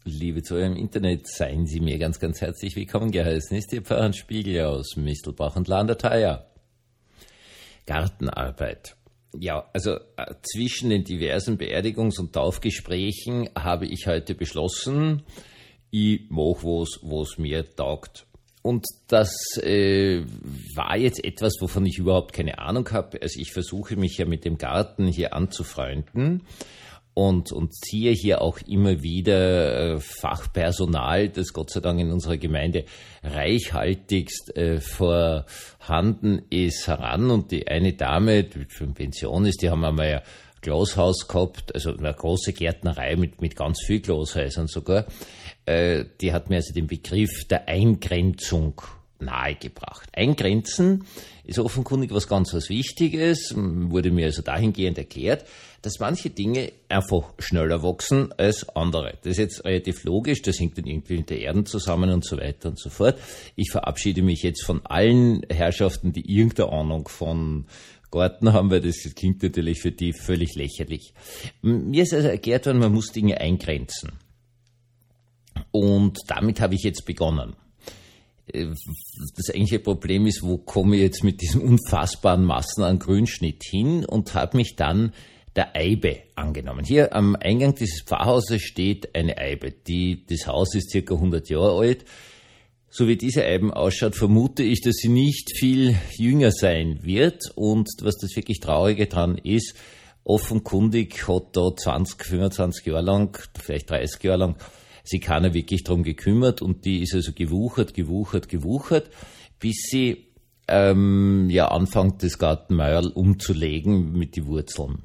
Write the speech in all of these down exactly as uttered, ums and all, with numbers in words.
Liebe Zuhörer im Internet, seien Sie mir ganz, ganz herzlich willkommen geheißen. Ist Ihr Pfarrer Spiegel aus Mistelbach und Landerthaya. Gartenarbeit. Ja, also äh, zwischen den diversen Beerdigungs- und Taufgesprächen habe ich heute beschlossen, ich mache was, was mir taugt. Und das äh, war jetzt etwas, wovon ich überhaupt keine Ahnung habe. Also ich versuche mich ja mit dem Garten hier anzufreunden und, und ziehe hier auch immer wieder äh, Fachpersonal, das Gott sei Dank in unserer Gemeinde reichhaltigst äh, vorhanden ist, heran. Und die eine Dame, die schon Pension ist, die haben einmal ja Glashaus gehabt, also eine große Gärtnerei mit, mit ganz viel Glashäusern sogar. Äh, die hat mir also den Begriff der Eingrenzung nahegebracht. Eingrenzen ist offenkundig was ganz was Wichtiges, wurde mir also dahingehend erklärt, dass manche Dinge einfach schneller wachsen als andere. Das ist jetzt relativ logisch, das hängt dann irgendwie mit der Erde zusammen und so weiter und so fort. Ich verabschiede mich jetzt von allen Herrschaften, die irgendeine Ahnung von Garten haben, weil das klingt natürlich für die völlig lächerlich. Mir ist also erklärt worden, man muss Dinge eingrenzen. Und damit habe ich jetzt begonnen. Das eigentliche Problem ist, wo komme ich jetzt mit diesen unfassbaren Massen an Grünschnitt hin, und habe mich dann der Eibe angenommen. Hier am Eingang dieses Pfarrhauses steht eine Eibe. Die, das Haus ist circa hundert Jahre alt. So wie diese Eiben ausschaut, vermute ich, dass sie nicht viel jünger sein wird. Und was das wirklich Traurige dran ist, offenkundig hat da zwanzig, fünfundzwanzig Jahre lang, vielleicht dreißig Jahre lang, sich keiner wirklich drum gekümmert, und die ist also gewuchert, gewuchert, gewuchert, bis sie ähm, ja anfängt, das Gartenmauerl umzulegen mit die Wurzeln.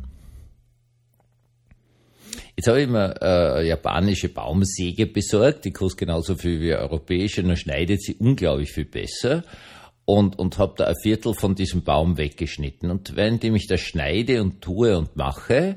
Jetzt habe ich mir äh, eine japanische Baumsäge besorgt, die kostet genauso viel wie eine europäische, und dann schneidet sie unglaublich viel besser, und, und habe da ein Viertel von diesem Baum weggeschnitten. Und währenddem ich das schneide und tue und mache,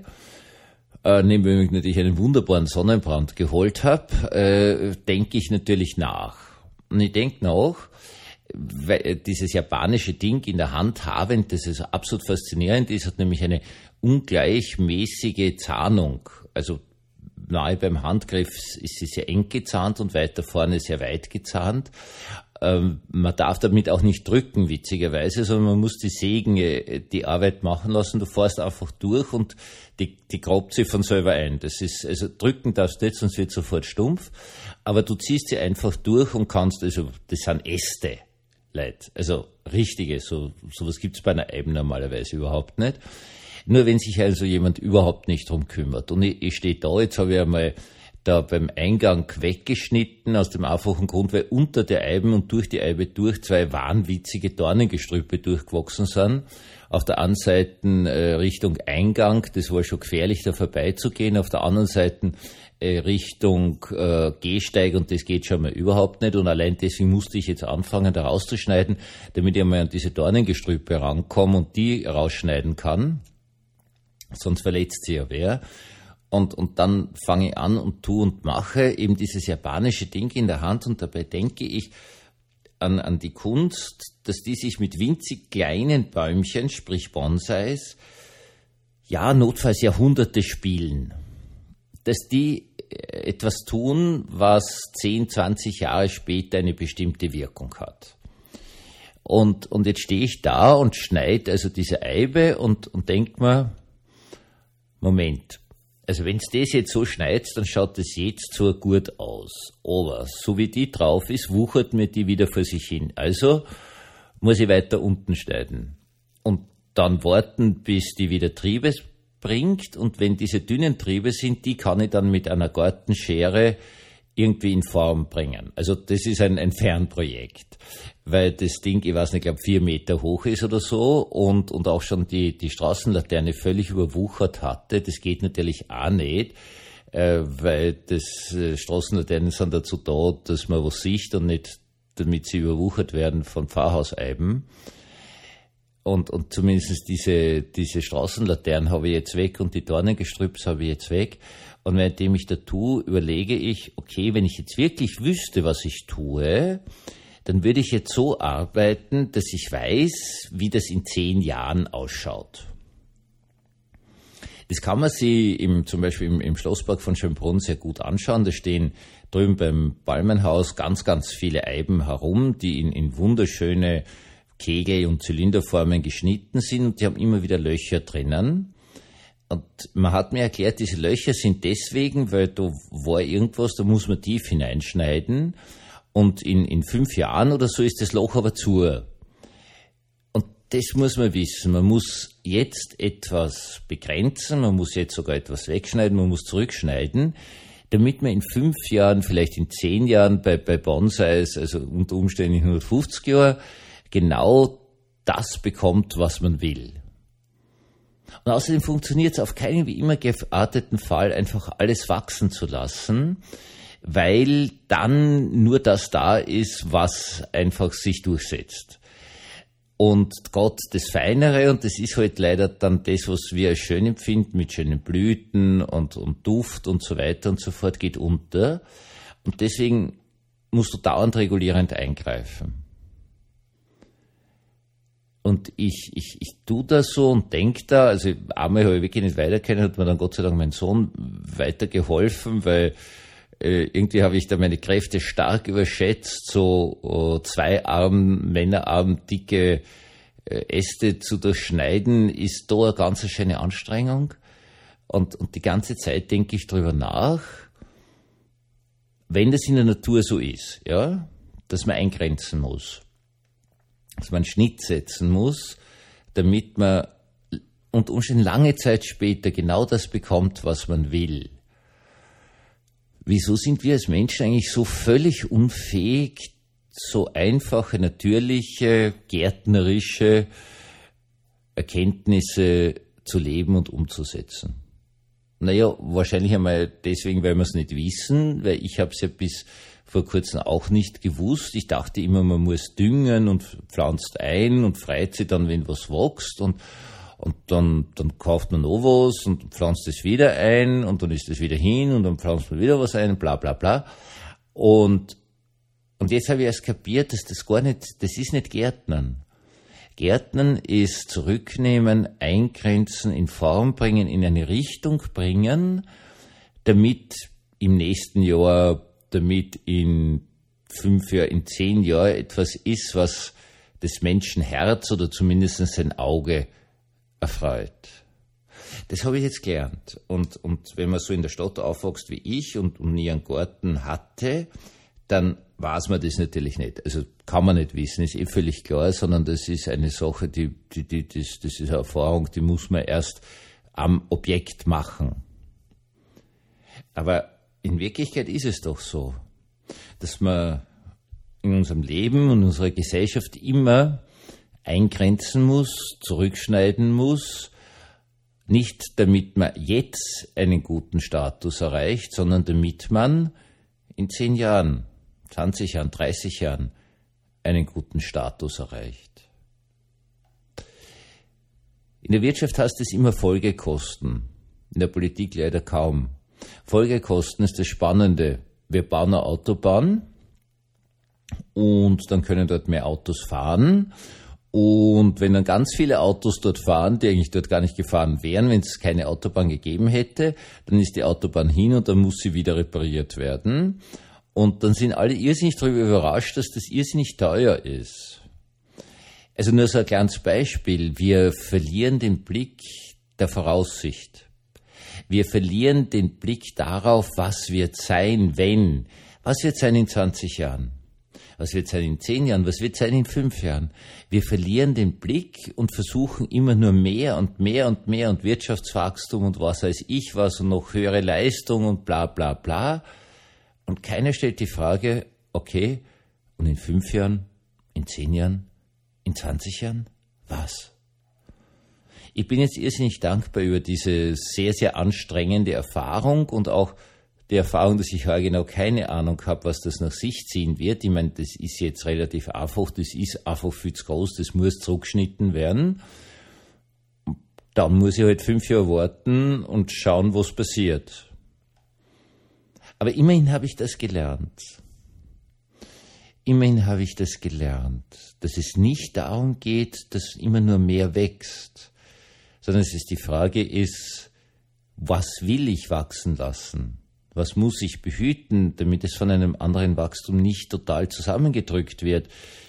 äh, neben ich natürlich einen wunderbaren Sonnenbrand geholt habe, äh, denke ich natürlich nach. Und ich denke nach, weil dieses japanische Ding in der Hand habend, das ist absolut faszinierend ist, hat nämlich eine ungleichmäßige Zahnung. Also nahe beim Handgriff ist sie sehr eng gezahnt und weiter vorne sehr weit gezahnt. Ähm, man darf damit auch nicht drücken, witzigerweise, sondern man muss die Sägen die Arbeit machen lassen. Du fährst einfach durch und die, die grabt sie von selber ein. Das ist, also drücken darfst du nicht, sonst wird sofort stumpf. Aber du ziehst sie einfach durch und kannst, also das sind Äste, Leute. Also richtige, so sowas gibt's bei einer Eibe normalerweise überhaupt nicht. Nur wenn sich also jemand überhaupt nicht drum kümmert. Und ich, ich stehe da, jetzt habe ich einmal da beim Eingang weggeschnitten, aus dem einfachen Grund, weil unter der Eibe und durch die Eibe durch zwei wahnwitzige Dornengestrüppe durchgewachsen sind. Auf der einen Seite äh, Richtung Eingang, das war schon gefährlich, da vorbeizugehen. Auf der anderen Seite äh, Richtung äh, Gehsteig, und das geht schon mal überhaupt nicht. Und allein deswegen musste ich jetzt anfangen, da rauszuschneiden, damit ich einmal an diese Dornengestrüppe rankomme und die rausschneiden kann. Sonst verletzt sie ja wer. Und, und dann fange ich an und tu und mache eben dieses japanische Ding in der Hand, und dabei denke ich an, an die Kunst, dass die sich mit winzig kleinen Bäumchen, sprich Bonsais, ja, notfalls Jahrhunderte spielen. Dass die etwas tun, was zehn, zwanzig Jahre später eine bestimmte Wirkung hat. Und, und jetzt stehe ich da und schneide also diese Eibe und, und denke mir, Moment, also wenn es das jetzt so schneit, dann schaut das jetzt so gut aus. Aber so wie die drauf ist, wuchert mir die wieder vor sich hin. Also muss ich weiter unten schneiden. Und dann warten, bis die wieder Triebe bringt. Und wenn diese dünnen Triebe sind, die kann ich dann mit einer Gartenschere irgendwie in Form bringen. Also das ist ein, ein Fernprojekt, weil das Ding, ich weiß nicht, ich glaube vier Meter hoch ist oder so, und, und auch schon die, die Straßenlaterne völlig überwuchert hatte. Das geht natürlich auch nicht, äh, weil das äh, Straßenlaternen sind dazu da, dass man was sieht und nicht, damit sie überwuchert werden von Pfarrhauseiben. Und, und zumindest diese, diese Straßenlaternen habe ich jetzt weg und die Dornengestrüpps habe ich jetzt weg. Und währenddem ich da tue, überlege ich, okay, wenn ich jetzt wirklich wüsste, was ich tue, dann würde ich jetzt so arbeiten, dass ich weiß, wie das in zehn Jahren ausschaut. Das kann man sich im, zum Beispiel im, im Schlosspark von Schönbrunn sehr gut anschauen. Da stehen drüben beim Palmenhaus ganz, ganz viele Eiben herum, die in, in wunderschöne Kegel- und Zylinderformen geschnitten sind und die haben immer wieder Löcher drinnen. Und man hat mir erklärt, diese Löcher sind deswegen, weil da war irgendwas, da muss man tief hineinschneiden und in, in fünf Jahren oder so ist das Loch aber zu. Und das muss man wissen. Man muss jetzt etwas begrenzen, man muss jetzt sogar etwas wegschneiden, man muss zurückschneiden, damit man in fünf Jahren, vielleicht in zehn Jahren bei, bei Bonsais, also unter Umständen in hundertfünfzig Jahren, genau das bekommt, was man will. Und außerdem funktioniert es auf keinen wie immer gearteten Fall, einfach alles wachsen zu lassen, weil dann nur das da ist, was einfach sich durchsetzt. Und Gott, das Feinere, und das ist halt leider dann das, was wir als schön empfinden, mit schönen Blüten und, und Duft und so weiter und so fort, geht unter. Und deswegen musst du dauernd regulierend eingreifen. Und ich, ich, ich tu das so und denk da, also einmal habe ich wirklich nicht weiter können, hat mir dann Gott sei Dank mein Sohn weitergeholfen, weil äh, irgendwie habe ich da meine Kräfte stark überschätzt, so oh, zwei Arm, Männerarm dicke äh, Äste zu durchschneiden, ist da eine ganz schöne Anstrengung. Und, und die ganze Zeit denke ich drüber nach, wenn das in der Natur so ist, ja, dass man eingrenzen muss, dass man einen Schnitt setzen muss, damit man unter Umständen lange Zeit später genau das bekommt, was man will. Wieso sind wir als Menschen eigentlich so völlig unfähig, so einfache, natürliche, gärtnerische Erkenntnisse zu leben und umzusetzen? Naja, wahrscheinlich einmal deswegen, weil wir es nicht wissen, weil ich habe es ja bis vor kurzem auch nicht gewusst. Ich dachte immer, man muss düngen und pflanzt ein und freut sich dann, wenn was wächst und, und dann, dann kauft man noch was und pflanzt es wieder ein und dann ist es wieder hin und dann pflanzt man wieder was ein, bla bla bla. Und, und jetzt habe ich erst kapiert, dass das gar nicht, das ist nicht Gärtnern. Gärtnern ist zurücknehmen, eingrenzen, in Form bringen, in eine Richtung bringen, damit im nächsten Jahr, damit in fünf Jahren, in zehn Jahren etwas ist, was des Menschen Herz oder zumindest sein Auge erfreut. Das habe ich jetzt gelernt. Und, und wenn man so in der Stadt aufwächst wie ich und, und nie einen Garten hatte, dann weiß man das natürlich nicht. Also kann man nicht wissen, ist eh völlig klar, sondern das ist eine Sache, die, die, die, das, das ist eine Erfahrung, die muss man erst am Objekt machen. Aber in Wirklichkeit ist es doch so, dass man in unserem Leben und in unserer Gesellschaft immer eingrenzen muss, zurückschneiden muss, nicht damit man jetzt einen guten Status erreicht, sondern damit man in zehn Jahren, zwanzig Jahren, dreißig Jahren einen guten Status erreicht. In der Wirtschaft heißt es immer Folgekosten, in der Politik leider kaum. Folgekosten ist das Spannende. Wir bauen eine Autobahn und dann können dort mehr Autos fahren. Und wenn dann ganz viele Autos dort fahren, die eigentlich dort gar nicht gefahren wären, wenn es keine Autobahn gegeben hätte, dann ist die Autobahn hin und dann muss sie wieder repariert werden. Und dann sind alle irrsinnig darüber überrascht, dass das irrsinnig teuer ist. Also nur so ein kleines Beispiel. Wir verlieren den Blick der Voraussicht. Wir verlieren den Blick darauf, was wird sein, wenn. Was wird sein in zwanzig Jahren? Was wird sein in zehn Jahren? Was wird sein in fünf Jahren? Wir verlieren den Blick und versuchen immer nur mehr und mehr und mehr und Wirtschaftswachstum und was weiß ich was und noch höhere Leistung und bla bla bla. Und keiner stellt die Frage, okay, und in fünf Jahren, in zehn Jahren, in zwanzig Jahren, was? Ich bin jetzt irrsinnig dankbar über diese sehr, sehr anstrengende Erfahrung und auch die Erfahrung, dass ich heute genau keine Ahnung habe, was das nach sich ziehen wird. Ich meine, das ist jetzt relativ einfach, das ist einfach viel zu groß, das muss zurückgeschnitten werden. Dann muss ich halt fünf Jahre warten und schauen, was passiert. Aber immerhin habe ich das gelernt. Immerhin habe ich das gelernt, dass es nicht darum geht, dass immer nur mehr wächst, sondern dass es die Frage ist, Was will ich wachsen lassen? Was muss ich behüten, damit es von einem anderen Wachstum nicht total zusammengedrückt wird?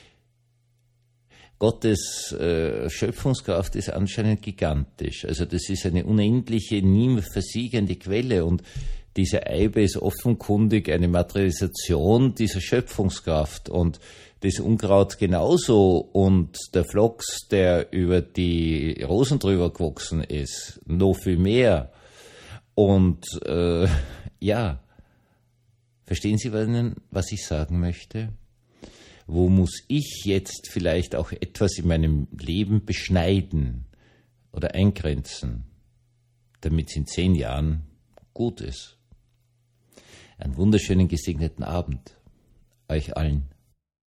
Gottes äh, Schöpfungskraft ist anscheinend gigantisch. Also das ist eine unendliche, nie versiegende Quelle und diese Eibe ist offenkundig eine Materialisation dieser Schöpfungskraft und das Unkraut genauso und der Phlox, der über die Rosen drüber gewachsen ist, noch viel mehr. Und äh, ja, verstehen Sie, was ich sagen möchte? Wo muss ich jetzt vielleicht auch etwas in meinem Leben beschneiden oder eingrenzen, damit es in zehn Jahren gut ist? Einen wunderschönen gesegneten Abend euch allen.